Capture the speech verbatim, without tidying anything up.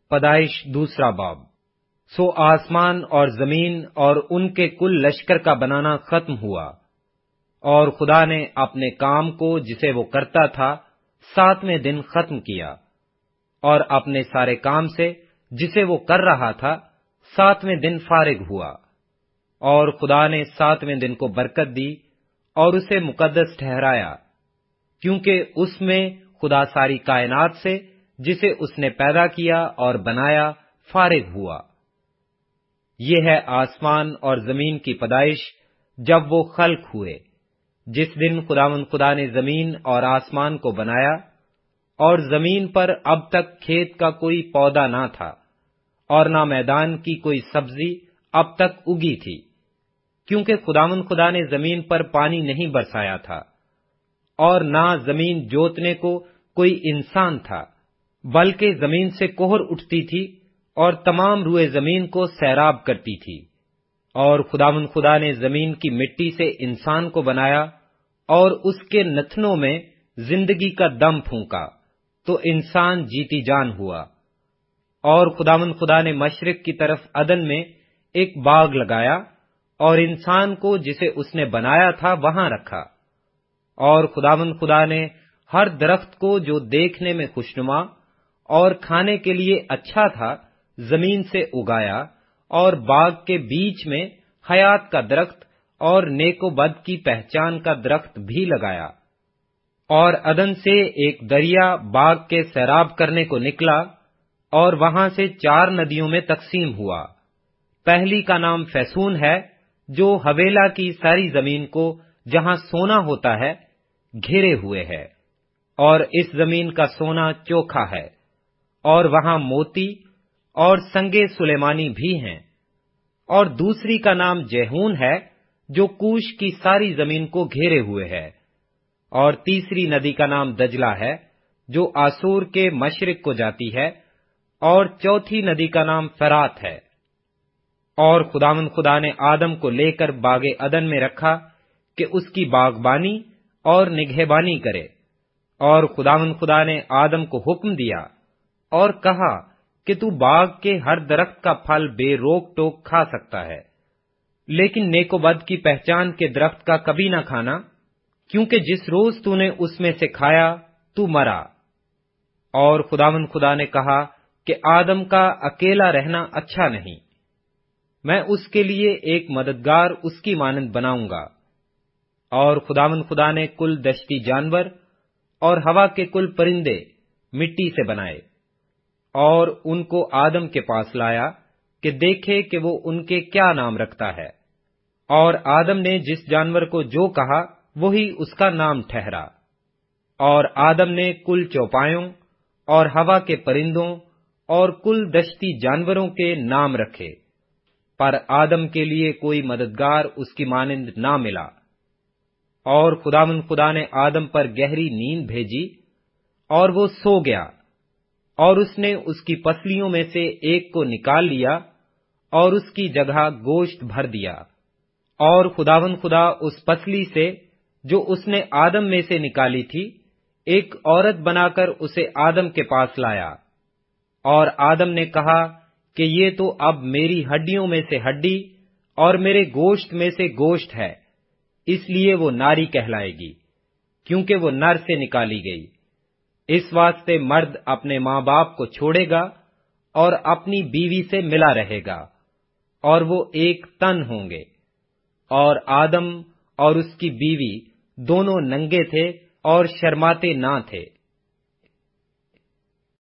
پیدائش دوسرا باب۔ سو آسمان اور زمین اور ان کے کل لشکر کا بنانا ختم ہوا، اور خدا نے اپنے کام کو جسے وہ کرتا تھا ساتویں دن ختم کیا، اور اپنے سارے کام سے جسے وہ کر رہا تھا ساتویں دن فارغ ہوا۔ اور خدا نے ساتویں دن کو برکت دی اور اسے مقدس ٹھہرایا، کیونکہ اس میں خدا ساری کائنات سے جسے اس نے پیدا کیا اور بنایا فارغ ہوا۔ یہ ہے آسمان اور زمین کی پیدائش جب وہ خلق ہوئے، جس دن خداوند خدا نے زمین اور آسمان کو بنایا، اور زمین پر اب تک کھیت کا کوئی پودا نہ تھا، اور نہ میدان کی کوئی سبزی اب تک اگی تھی، کیونکہ خداوند خدا نے زمین پر پانی نہیں برسایا تھا، اور نہ زمین جوتنے کو کوئی انسان تھا، بلکہ زمین سے کوہر اٹھتی تھی اور تمام روئے زمین کو سیراب کرتی تھی۔ اور خداوند خدا نے زمین کی مٹی سے انسان کو بنایا اور اس کے نتنوں میں زندگی کا دم پھونکا، تو انسان جیتی جان ہوا۔ اور خداوند خدا نے مشرق کی طرف عدن میں ایک باغ لگایا اور انسان کو جسے اس نے بنایا تھا وہاں رکھا۔ اور خداوند خدا نے ہر درخت کو جو دیکھنے میں خوشنما اور کھانے کے لیے اچھا تھا زمین سے اگایا، اور باغ کے بیچ میں حیات کا درخت اور نیک و بد کی پہچان کا درخت بھی لگایا۔ اور عدن سے ایک دریا باغ کے سیراب کرنے کو نکلا اور وہاں سے چار ندیوں میں تقسیم ہوا۔ پہلی کا نام فیسون ہے، جو حویلا کی ساری زمین کو جہاں سونا ہوتا ہے گھیرے ہوئے ہے، اور اس زمین کا سونا چوکھا ہے، اور وہاں موتی اور سنگے سلیمانی بھی ہیں۔ اور دوسری کا نام جیہون ہے، جو کوش کی ساری زمین کو گھیرے ہوئے ہے، اور تیسری ندی کا نام دجلہ ہے، جو آسور کے مشرق کو جاتی ہے، اور چوتھی ندی کا نام فرات ہے۔ اور خداوند خدا نے آدم کو لے کر باغ عدن میں رکھا کہ اس کی باغبانی اور نگہبانی کرے۔ اور خداوند خدا نے آدم کو حکم دیا اور کہا کہ تو باغ کے ہر درخت کا پھل بے روک ٹوک کھا سکتا ہے، لیکن نیک و بد کی پہچان کے درخت کا کبھی نہ کھانا، کیونکہ جس روز تو نے اس میں سے کھایا تو مرا۔ اور خداوند خدا نے کہا کہ آدم کا اکیلا رہنا اچھا نہیں، میں اس کے لیے ایک مددگار اس کی مانند بناؤں گا۔ اور خداوند خدا نے کل دشتی جانور اور ہوا کے کل پرندے مٹی سے بنائے، اور ان کو آدم کے پاس لایا کہ دیکھے کہ وہ ان کے کیا نام رکھتا ہے۔ اور آدم نے جس جانور کو جو کہا وہی اس کا نام ٹھہرا۔ اور آدم نے کل چوپایوں اور ہوا کے پرندوں اور کل دشتی جانوروں کے نام رکھے، پر آدم کے لیے کوئی مددگار اس کی مانند نہ ملا۔ اور خداوند خدا نے آدم پر گہری نیند بھیجی، اور وہ سو گیا، اور اس نے اس کی پسلیوں میں سے ایک کو نکال لیا اور اس کی جگہ گوشت بھر دیا۔ اور خداوند خدا اس پسلی سے جو اس نے آدم میں سے نکالی تھی ایک عورت بنا کر اسے آدم کے پاس لایا۔ اور آدم نے کہا کہ یہ تو اب میری ہڈیوں میں سے ہڈی اور میرے گوشت میں سے گوشت ہے، اس لیے وہ ناری کہلائے گی، کیونکہ وہ نر سے نکالی گئی۔ اس واسطے مرد اپنے ماں باپ کو چھوڑے گا اور اپنی بیوی سے ملا رہے گا، اور وہ ایک تن ہوں گے۔ اور آدم اور اس کی بیوی دونوں ننگے تھے اور شرماتے نہ تھے۔